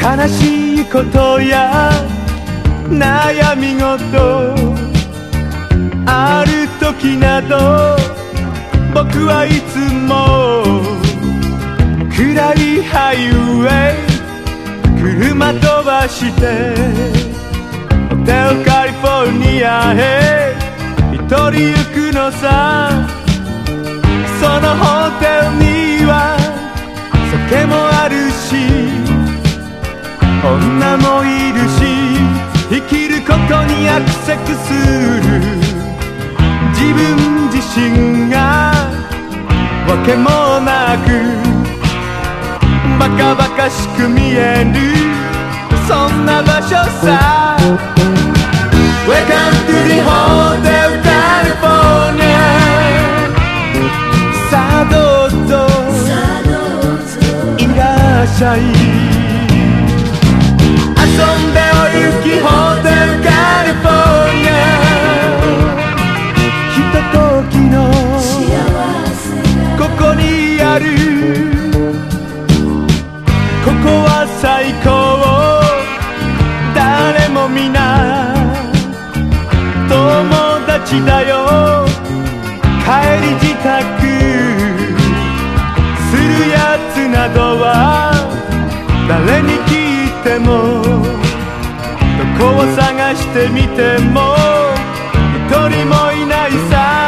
悲しいことや悩み事ある時など僕はいつも暗いハイウェイ車飛ばしてホテルカリフォルニアへ一人行くのさ。そのホテルには酒もあるし女もいるし生きることにアクセスする自分自身がわけもなくバカバカしく見えるそんな場所さ。 Welcome to the Hotel California さあどうぞいらっしゃい。遊んでおゆきホテルカリフォルニアひとときのここにあるここは最高誰も皆友達だよ。帰り支度するやつなどは誰に聞いてもどこを探してみても一人もいないさ。